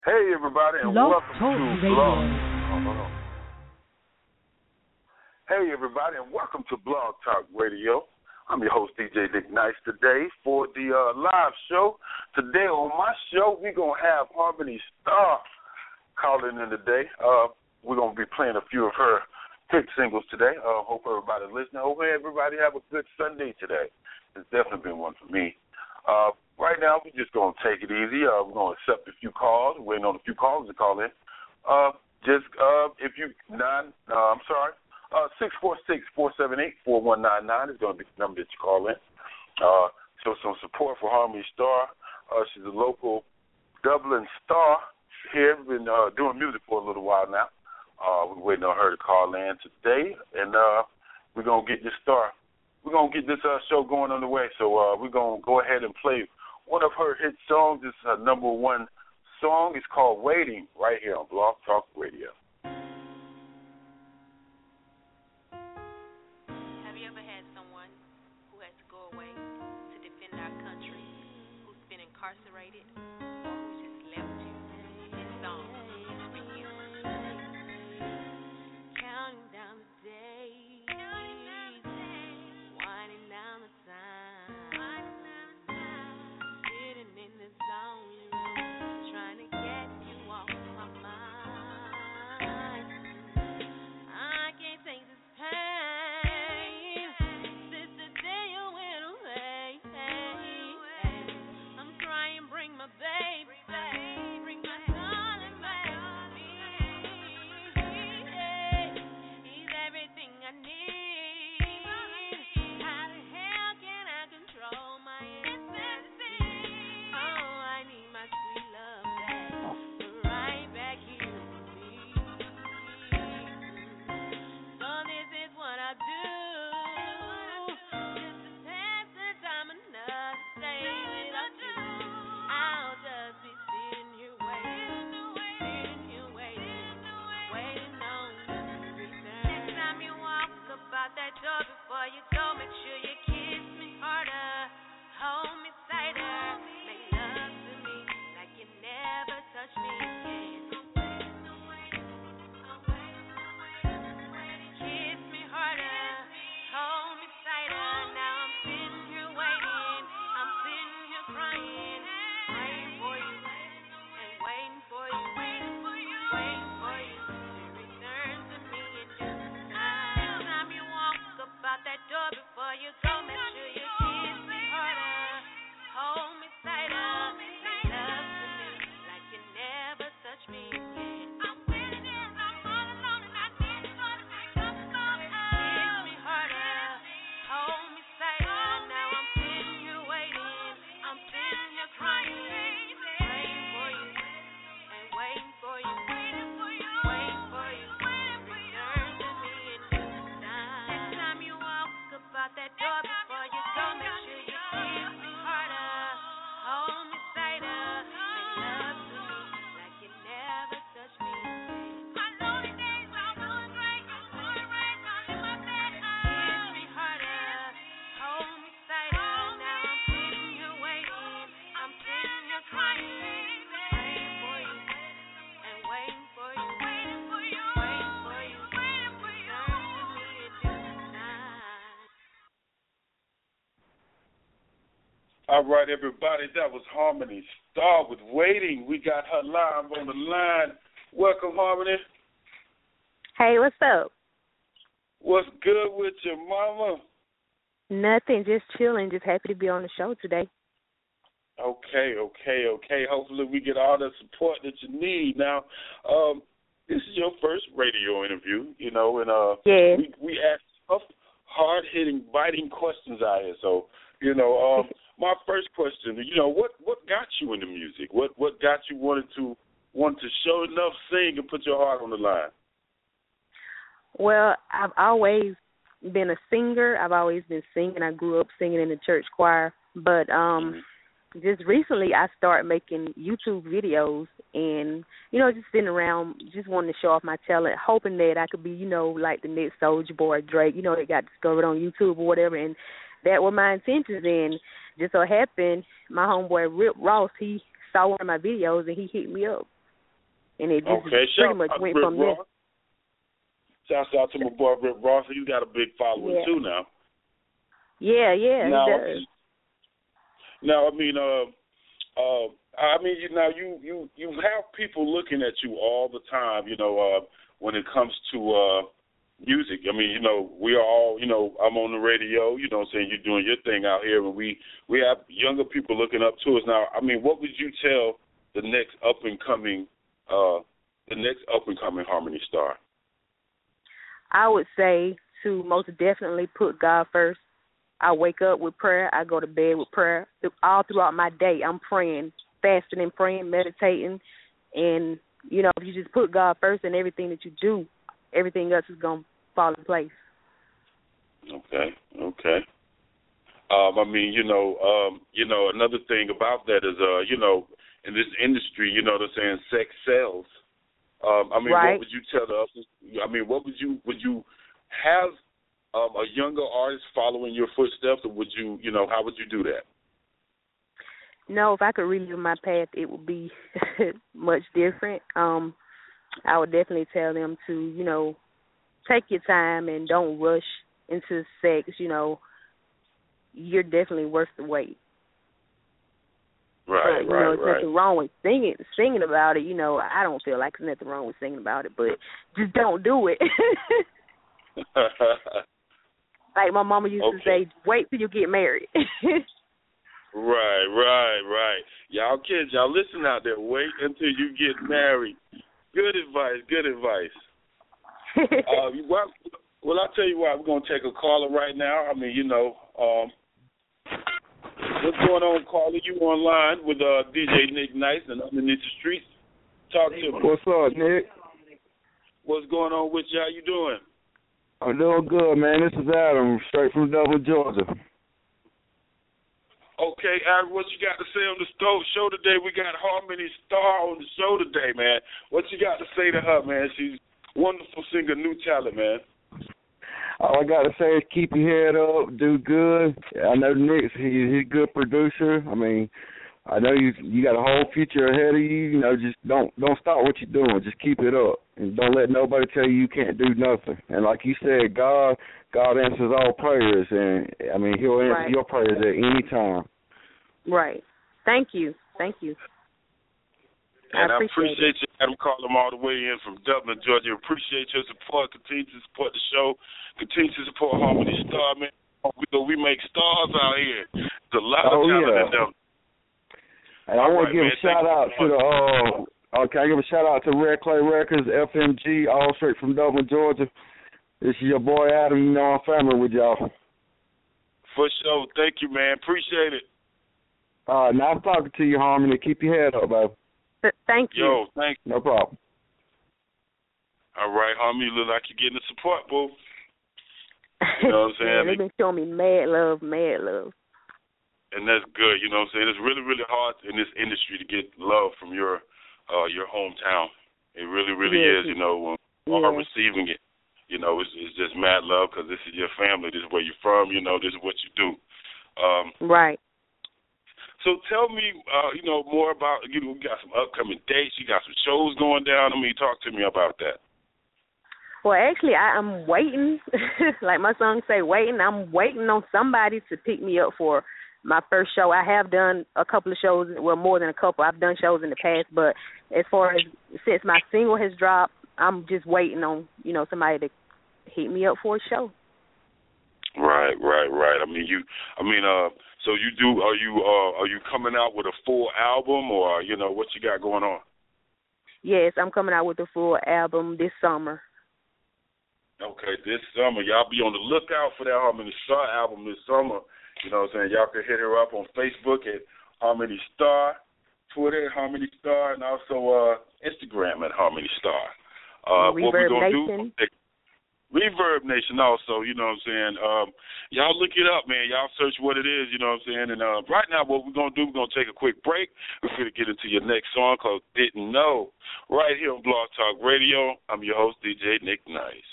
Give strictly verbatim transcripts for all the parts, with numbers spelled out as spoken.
Hey everybody, and Blog welcome Talk to Radio. Blog. Oh, hold on. Hey everybody, and welcome to Blog Talk Radio. I'm your host D J Dick Nice today for the uh, live show. Today on my show, we're gonna have Harmony Star calling in today. Uh, we're gonna be playing a few of her hit singles today. Uh, hope everybody listening. Hope everybody have a good Sunday today. It's definitely been one for me. Uh, right now, we're just going to take it easy. Uh, we're going to accept a few calls. We're waiting on a few calls to call in. Uh, just uh, if you, nine, uh, I'm sorry, uh, six four six, four seven eight, four one nine nine is going to be the number that you call in. Uh, show some support for Harmony Star. Uh, she's a local Dublin star here. Been uh, doing music for a little while now. Uh, we're waiting on her to call in today, and uh, we're going to get this star. We're going to get this uh, show going on the way, so uh, we're going to go ahead and play one of her hit songs. This is her number one song. It's called Waiting, right here on Blog Talk Radio. Have you ever had someone who had to go away to defend our country, who's been incarcerated, or who just left you? This song is for you. Counting down the days, winding down the time, sitting in the zone, trying to get you off my mind. I can't take this pain since the day you went away. I'm crying, bring my baby back, bring my darling back to me. He's everything I need. How the hell can I control my innocence? Oh, I need my sweet love back, right back here with me. So this is what I do, just to pass the time another day without you. I'll just be sitting here waiting, sitting here waiting, waiting on you to return. Next time you walk about that door before you go, make sure you kiss me harder, hold me tighter, make love to me like you never touched me again. Kiss me harder, hold me tighter. Now I'm sitting here waiting, I'm sitting here crying, praying for you and waiting for you, waiting for you, waiting for you to return to me in due time. Next time you walk about that door before you go, make sure you kiss me harder, hold me tighter, make love to me like you never touched me again. I'm waiting, I'm all alone and I need you to make up for me. Kiss me harder, hold me tighter. Now I'm sitting here waiting, I'm sitting here crying, praying for you and waiting for you, waiting for you, waiting for you to return to me in due time. Next time you walk about that door before you go, make sure you kiss me harder, hold me tighter, make love to me like you never touched me again. My lonely days are going great, it's pouring rain all in my bed. Kiss me harder, hold me tighter. Now I'm sitting here waiting, I'm sitting here crying, praying for you and waiting for you, waiting for you, waiting for you, waiting for you. Return to me in due time. All right, everybody, that was Harmony Star with Waiting. We got her live on the line. Welcome, Harmony. Hey, what's up? What's good with your mama? Nothing, just chilling. Just happy to be on the show today. Okay, okay, okay. Hopefully we get all the support that you need. Now, um, this is your first radio interview, you know, and uh, Yeah. we we ask tough, hard-hitting, biting questions out here. So, you know, um, my first question, you know, what, what got you into music? What what got you wanted to want to show enough, sing, and put your heart on the line? Well, I've always been a singer. I've always been singing. I grew up singing in the church choir. But um, just recently I started making YouTube videos and, you know, just sitting around, just wanting to show off my talent, hoping that I could be, you know, like the next Soulja Boy or Drake, you know, they got discovered on YouTube or whatever. And that were my intentions. And just so happened, my homeboy Rip Ross, he saw one of my videos and he hit me up. and it just Okay, pretty shout much out to went Rick from there. Ross. Shouts out to my boy Rick Ross. He's got a big following Yeah. too now. Yeah, yeah, now, he does. Now, I mean, uh, uh, I mean, you now you you you have people looking at you all the time. You know, uh, when it comes to uh, music. I mean, you know, we are all, you know, I'm on the radio. You know, what I'm saying, you're doing your thing out here, and we we have younger people looking up to us now. I mean, what would you tell the next up and coming, uh, the next up and coming Harmony star? I would say to most definitely put God first. I wake up with prayer. I go to bed with prayer. All throughout my day, I'm praying, fasting and praying, meditating. And, you know, if you just put God first in everything that you do, everything else is going to fall in place. Okay, okay. Um, I mean, you know, um, you know, another thing about that is, uh, you know, in this industry, you know what I'm saying, sex sells. Um, I mean, right. what would you tell us? I mean, what would you, would you have Um, a younger artist following your footsteps, or would you, you know, how would you do that? No, if I could relive my path, it would be much different. Um, I would definitely tell them to, you know, take your time and don't rush into sex. You know, you're definitely worth the wait. Right, but, you right, know, there's right. nothing wrong with singing, singing about it. You know, I don't feel like there's nothing wrong with singing about it, but just don't do it. Like my mama used okay. to say, wait till you get married. Right, right, right. Y'all kids, y'all listen out there. Wait until you get married. Good advice, good advice. uh, well, well, I'll tell you what, we're going to take a caller right now. I mean, you know, um, what's going on, caller? You online with uh, D J Nick Nice and Underneath the Streets. Talk to me. What's up, Nick? What's going on with you? How you doing? I'm doing good, man. This is Adam, straight from Dublin, Georgia. Okay, Adam, what you got to say on the stove show today? We got Harmony Star on the show today, man. What you got to say to her, man? She's a wonderful singer, new talent, man. All I got to say is keep your head up, do good. I know Nick's he, he's a good producer. I mean, I know you you got a whole future ahead of you. You know, just don't don't stop what you're doing. Just keep it up, and don't let nobody tell you you can't do nothing. And like you said, God God answers all prayers, and I mean He'll answer right. your prayers at any time. Right. Thank you. Thank you. And I appreciate, appreciate you, Adam, calling them all the way in from Dublin, Georgia. Appreciate your support. Continue to support the show. Continue to support Harmony Star, man. We, we make stars out here. There's a lot oh, of talent yeah. in them. And I want right, to give man. a shout out to the, uh, uh, can I give a shout out to Red Clay Records, F M G, all straight from Dublin, Georgia. This is your boy Adam. You know I'm family with y'all. For sure. Thank you, man. Appreciate it. All right, nice talking to you, Harmony. Keep your head up, baby. it. Thank you. Yo, thank you. No problem. All right, Harmony, you look like you're getting the support, boo. You know what I'm saying? Man, they've been showing me mad love, mad love. And that's good, you know what I'm saying? It's really, really hard in this industry to get love from your uh, your hometown. It really, really yeah, is, you know, when yeah. are receiving it. You know, it's, it's just mad love because this is your family. This is where you're from. You know, this is what you do. Um, right. So tell me, uh, you know, more about, you know, you got some upcoming dates. You got some shows going down. I mean, talk to me about that. Well, actually, I, I'm waiting. Like my song say, waiting. I'm waiting on somebody to pick me up for my first show. I have done a couple of shows, well, more than a couple. I've done shows in the past, but as far as since my single has dropped, I'm just waiting on, you know, somebody to hit me up for a show. Right, right, right. I mean, you. I mean, uh, so you do? Are you? Uh, are you coming out with a full album, or you know, what you got going on? Yes, I'm coming out with a full album this summer. Okay, this summer, y'all be on the lookout for that Harmony Star album this summer. You know what I'm saying? Y'all can hit her up on Facebook at Harmony Star, Twitter at Harmony Star, and also uh, Instagram at Harmony Star. Uh, what we Reverb gonna Nation. do? Reverb Nation also, you know what I'm saying? Um, y'all look it up, man. Y'all search what it is, you know what I'm saying? And uh, right now what we're going to do, we're going to take a quick break. We're going to get into your next song called Didn't Know, right here on Blog Talk Radio. I'm your host, D J Nick Nice.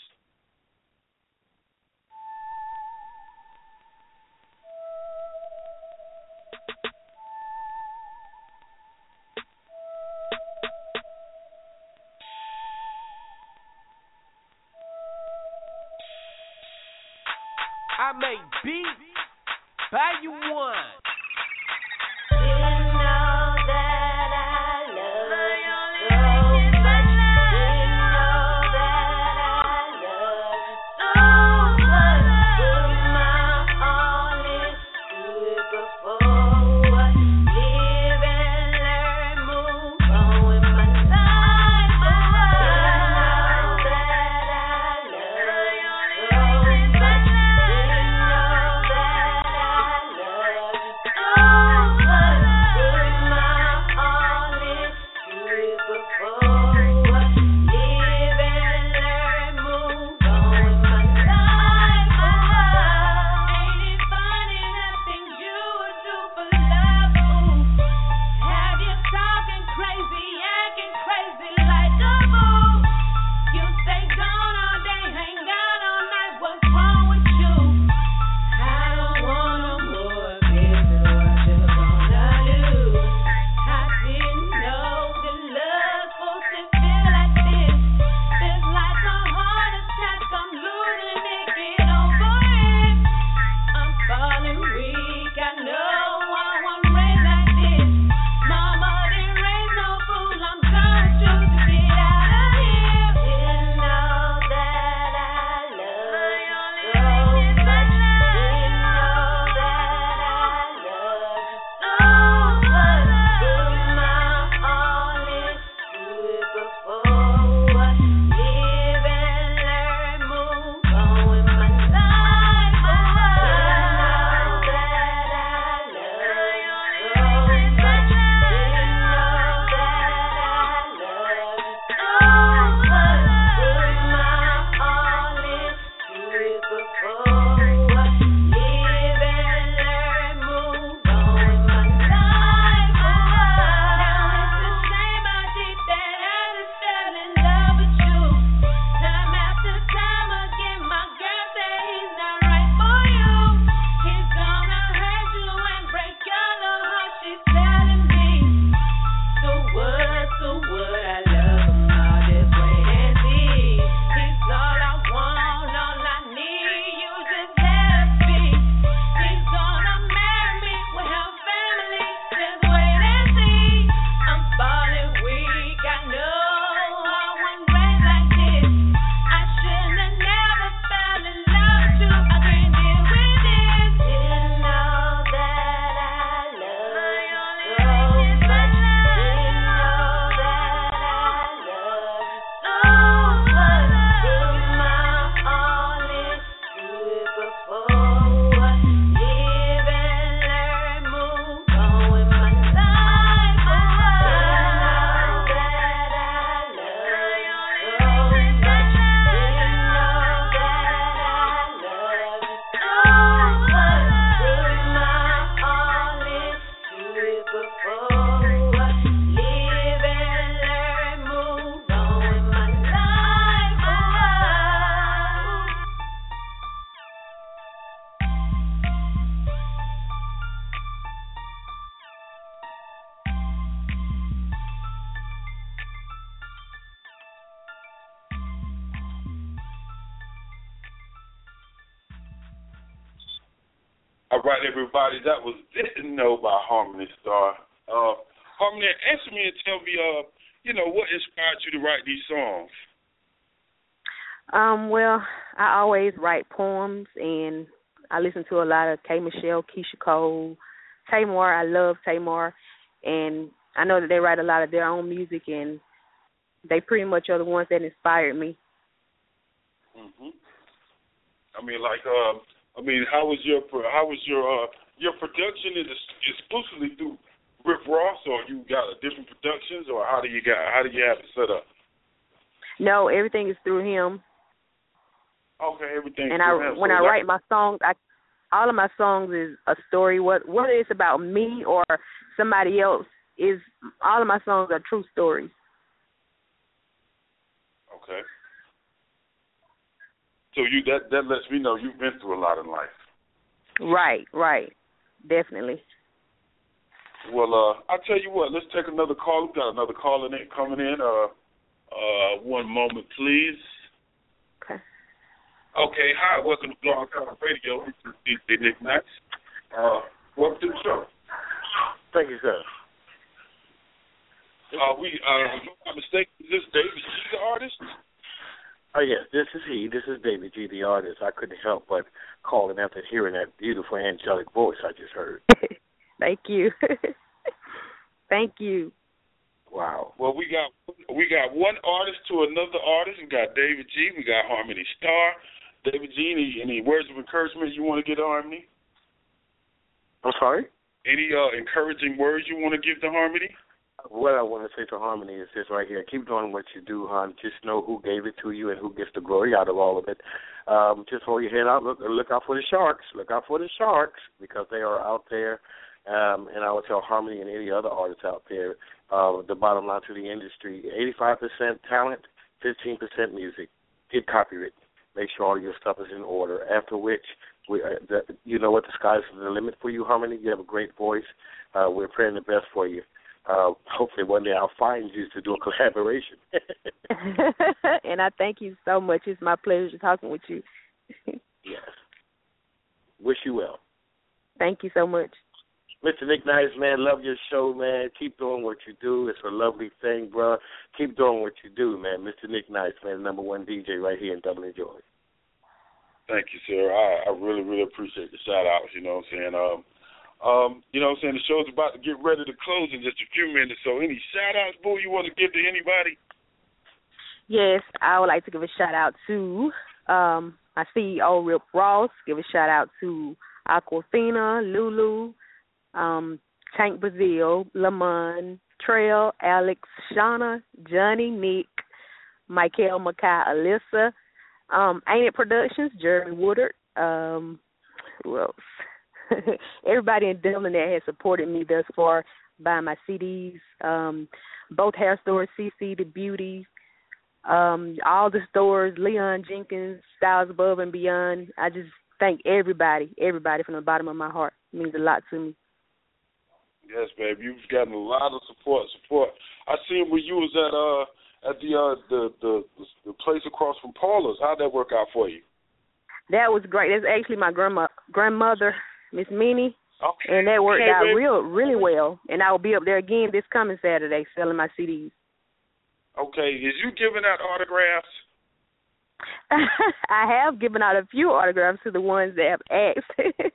I make beats. Buy you one. All right, everybody, that was Didn't Know by Harmony Star. Uh, Harmony, answer me and tell me, uh, you know, what inspired you to write these songs? Um, well, I always write poems, and I listen to a lot of K. Michelle, Keisha Cole, Tamar. I love Tamar, and I know that they write a lot of their own music, and they pretty much are the ones that inspired me. Mhm. I mean, like, uh, I mean, how was your how was your uh, your production? Is it exclusively through Rick Ross, or you got different productions, or how do you got how do you have it set up? No, everything is through him. Okay, everything. And I, him. when so I like, write my songs, I, all of my songs is a story. What whether it's about me or somebody else, is all of my songs are true stories. Okay. So you that that lets me know you've been through a lot in life. Right, right, definitely. Well, uh, I'll tell you what. Let's take another call. We've got another call in it coming in. Uh, uh, one moment, please. Okay. Okay, hi, welcome to Blog Talk Radio. This is D J Nick Nice. Uh, welcome to the show. Thank you, sir. Uh, we, uh, if I'm not mistaken, is this David G, the artist? Oh, yes, this is he. This is David G, the artist. I couldn't help but calling after hearing that beautiful angelic voice I just heard. Thank you. Thank you. Wow. Well, we got we got one artist to another artist. We got David G. We got Harmony Star. David G, any, any words of encouragement you want to give to Harmony? I'm sorry? Any uh, encouraging words you want to give to Harmony? What I want to say to Harmony is this right here. Keep doing what you do, hon. Just know who gave it to you and who gets the glory out of all of it. Um, just hold your head out. Look, look out for the sharks. Look out for the sharks because they are out there. Um, and I would tell Harmony and any other artists out there, uh, the bottom line to the industry, eighty-five percent talent, fifteen percent music. Get copyright. Make sure all your stuff is in order. After which, we, uh, the, you know what, the sky's the limit for you, Harmony. You have a great voice. Uh, we're praying the best for you. Uh, hopefully one day I'll find you to do a collaboration. And I thank you so much. It's my pleasure talking with you. Yes. Wish you well. Thank you so much. Mister Nick Nice, man, love your show, man. Keep doing what you do. It's a lovely thing, bro. Keep doing what you do, man. Mister Nick Nice, man, number one D J right here in Dublin, Georgia. Thank you, sir. I, I really, really appreciate the shout-outs, you know what I'm saying? Um, um, you know what I'm saying? The show's about to get ready to close in just a few minutes, so any shout-outs, boo, you want to give to anybody? Yes, I would like to give a shout-out to um, my C E O, Rip Ross. Give a shout-out to Aquafina, Lulu, um, Tank Brazil, Lamont, Trail, Alex, Shauna, Johnny, Nick, Michael, Makai, Alyssa, um, Ain't It Productions, Jeremy Woodard, um, who else? Everybody in Dublin that has supported me thus far, buying my C Ds, um, both hair stores, C C, The Beauty, um, all the stores, Leon Jenkins, Styles Above and Beyond. I just thank everybody, everybody from the bottom of my heart. It means a lot to me. Yes, babe. You've gotten a lot of support. Support. I seen where you was at uh at the uh the the the place across from Paula's. How'd that work out for you? That was great. That's actually my grandma grandmother, Miss Minnie, okay. and that worked okay, out babe. real really well. And I will be up there again this coming Saturday selling my C Ds. Okay. Is you giving out autographs? I have given out a few autographs to the ones that have asked.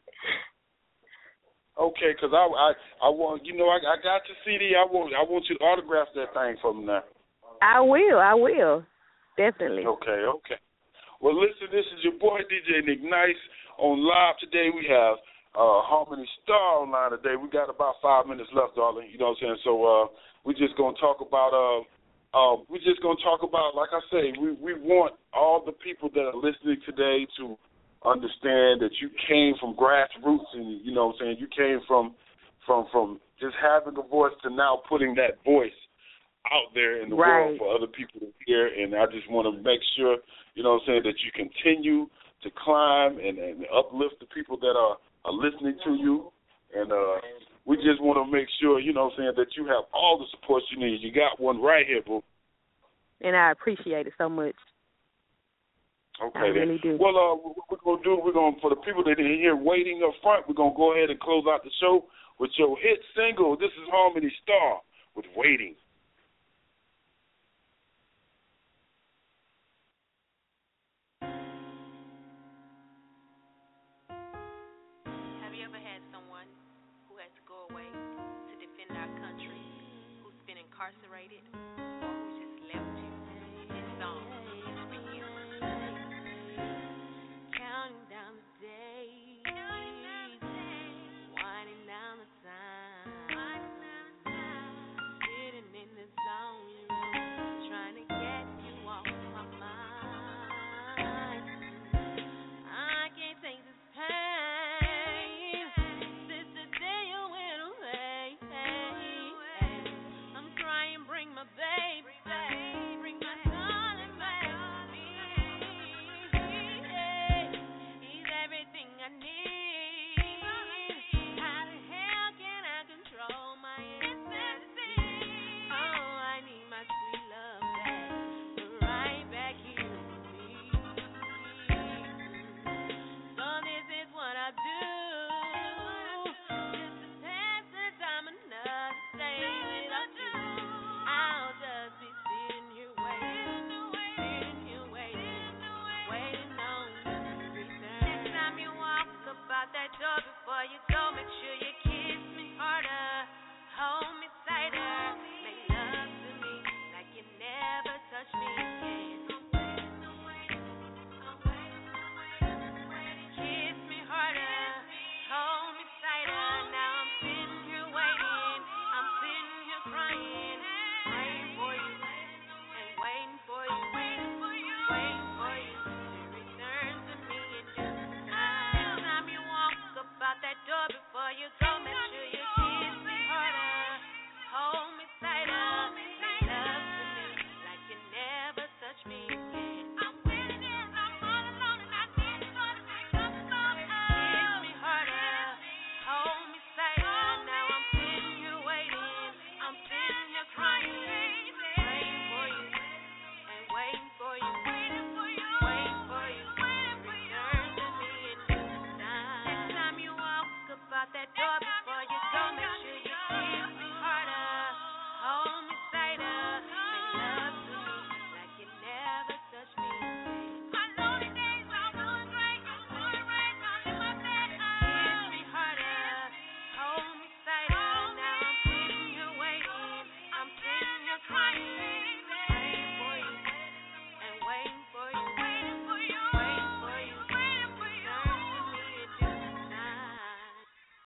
Okay, because I, I I want you know I I got your C D. I want I want you to autograph that thing for me now. I will. I will. Definitely. Okay. Okay. Well, listen. This is your boy D J Nick Nice on live today. We have uh, Harmony Star online today. We got about five minutes left, darling. You know what I'm saying? So uh, we're just gonna talk about uh uh we're just gonna talk about like I say we we want all the people that are listening today to understand that you came from grassroots and, you know what I'm saying, you came from from from just having a voice to now putting that voice out there in the right. world for other people to hear. And I just want to make sure, you know what I'm saying, that you continue to climb and, and uplift the people that are, are listening to you. And uh, we just want to make sure, you know what I'm saying, that you have all the support you need. You got one right here, boo. And I appreciate it so much. Okay, I really then. do. Well, uh, what we're gonna do, we're gonna for the people that are here waiting up front, we're gonna go ahead and close out the show with your hit single. This is Harmony Star with "Waiting." Have you ever had someone who had to go away to defend our country, who's been incarcerated?